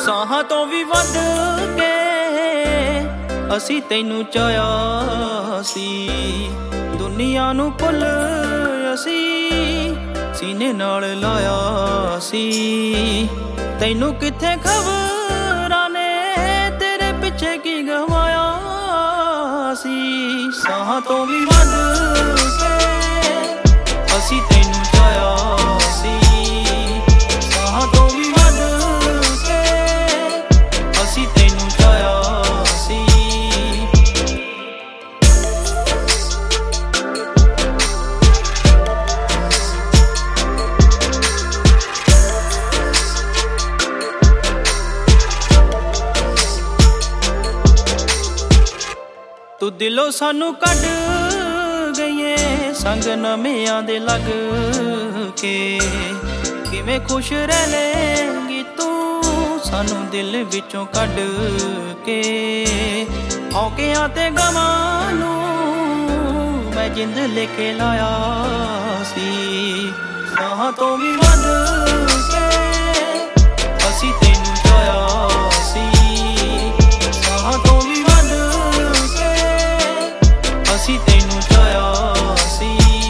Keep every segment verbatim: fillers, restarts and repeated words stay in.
ਸਾਹਾਂ ਤੋਂ ਵੀ ਵੱਧ ਕੇ ਅਸੀਂ ਤੈਨੂੰ ਚਾਹਿਆ ਸੀ। ਦੁਨੀਆ ਨੂੰ ਭੁੱਲ ਅਸੀਂ ਸੀਨੇ ਨਾਲ ਲਾਇਆ ਸੀ। ਤੈਨੂੰ ਕਿੱਥੇ ਖਬਰਾਂ ਨੇ ਤੇਰੇ ਪਿੱਛੇ ਕੀ ਗਵਾਇਆ ਸੀ। ਸਾਹਾਂ ਤੋਂ ਵੀ ਵੱਧ ਕੇ ਅਸੀਂ ਤੈਨੂੰ ਚਾਹਿਆ ਸੀ। ਸਾਹਾਂ ਤੋਂ ਵੀ ਵੱਧ ਕੇ ਅਸੀਂ ਤੈਨੂੰ ਚਾਹਿਆ ਸੀ। ਤੂੰ ਦਿਲੋਂ ਸਾਨੂੰ ਕੱਢ ਗਈਏ ਸੰਗ ਨਵਿਆਂ ਦੇ ਲੱਗ ਕੇ। ਕਿਵੇਂ ਖੁਸ਼ ਰਹਿ ਲੇਂਗੀ ਤੂੰ ਸਾਨੂੰ ਦਿਲ ਵਿੱਚੋਂ ਕੱਢ ਕੇ। ਹੌਕਿਆਂ ਤੇ ਗਮਾਂ ਨੂੰ ਮੈਂ ਜਿੰਦ ਲੈ ਕੇ ਲਾਇਆ ਸੀ। ਸਾਹਾਂ ਤੋਂ ਵੀ ਵੱਧ ਕੇ ਅਸੀਂ ਤੈਨੂੰ ਚਾਹਿਆ ਸੀ। ਸਾਹਾਂ ਤੋਂ ਵੀ ਵੱਧ ਅਸੀਂ ਤੈਨੂੰ ਚਾਹਿਆ ਸੀ।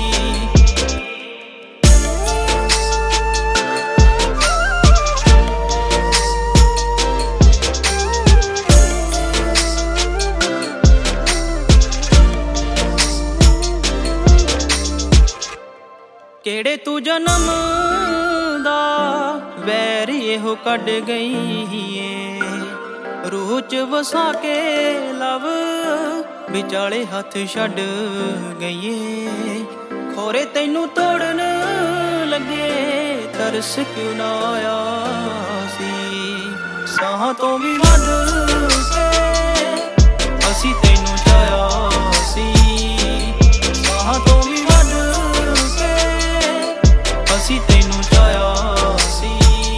ਕਿਹੜੇ ਤੂੰ ਜਨਮ ਦਾ ਵੈਰ ਇਹੋ ਕੱਢ ਗਈ ਏ। ਰੂਹ ਚ ਵਸਾ ਕੇ ਲਵ ਵਿਚਾਲੇ ਹੱਥ ਛੱਡ ਗਈਏ। ਖੋਰੇ ਤੈਨੂੰ ਤੋੜਨ ਲੱਗੇ ਤਰਸ ਕਿਉਂ ਨਾ ਆਇਆ ਸੀ। ਸਾਹਾਂ ਤੋਂ ਵੀ ਵੱਧ ਕੇ ਅਸੀਂ ਤੈਨੂੰ ਚਾਹਿਆ ਸੀ। ਸਾਹਾਂ ਤੋਂ ਵੀ ਵੱਧ ਕੇ ਅਸੀਂ ਤੈਨੂੰ ਚਾਹਿਆ ਸੀ।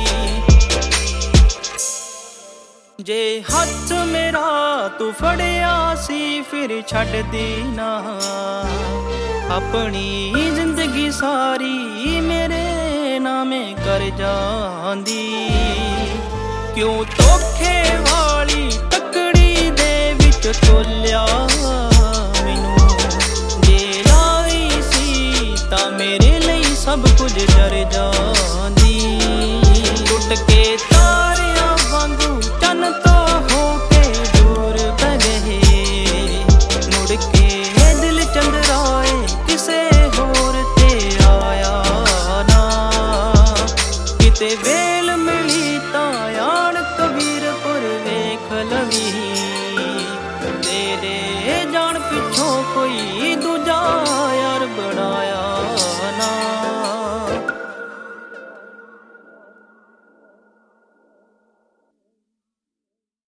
ਜੇ ਹੱਥ ਮੇਰਾ ਤੂੰ ਫੜਿਆ ਸੀ ਫਿਰ ਛੱਡਦੀ ਨਾ ਆਪਣੀ ਜ਼ਿੰਦਗੀ ਸਾਰੀ ਮੇਰੇ ਨਾਮੇ ਕਰ ਜਾਂਦੀ। ਕਿਉਂ ਧੋਖੇ ਵਾਲੀ ਤੱਕੜੀ ਦੇ ਵਿੱਚ ਤੋਲਿਆ ਮੈਨੂੰ। ਜੇ ਲਾਈ ਸੀ ਤਾਂ ਮੇਰੇ ਲਈ ਸਭ ਕੁਝ ਡਰ ਜਾਂਦੀ। ਟੁੱਟ ਕੇ ਤਾਰਿਆਂ ਵਾਂਗੂ ਚੰਨ ਤੋਂ ਹੋ ਕੇ ਦੂਰ ਪੈ ਗਏ। ਮੁੜ ਕੇ ਦਿਲ ਚੰਦਰਾਏ ਕਿਸੇ ਹੋਰ ਤੇ ਆਇਆ ਨਾ। ਕਿਤੇ ਵੇਲ ਮਿਲੀ ਤਾਂ ਆਣ ਕਬੀਰਪੁਰ ਵੇਖ ਲਵੇ।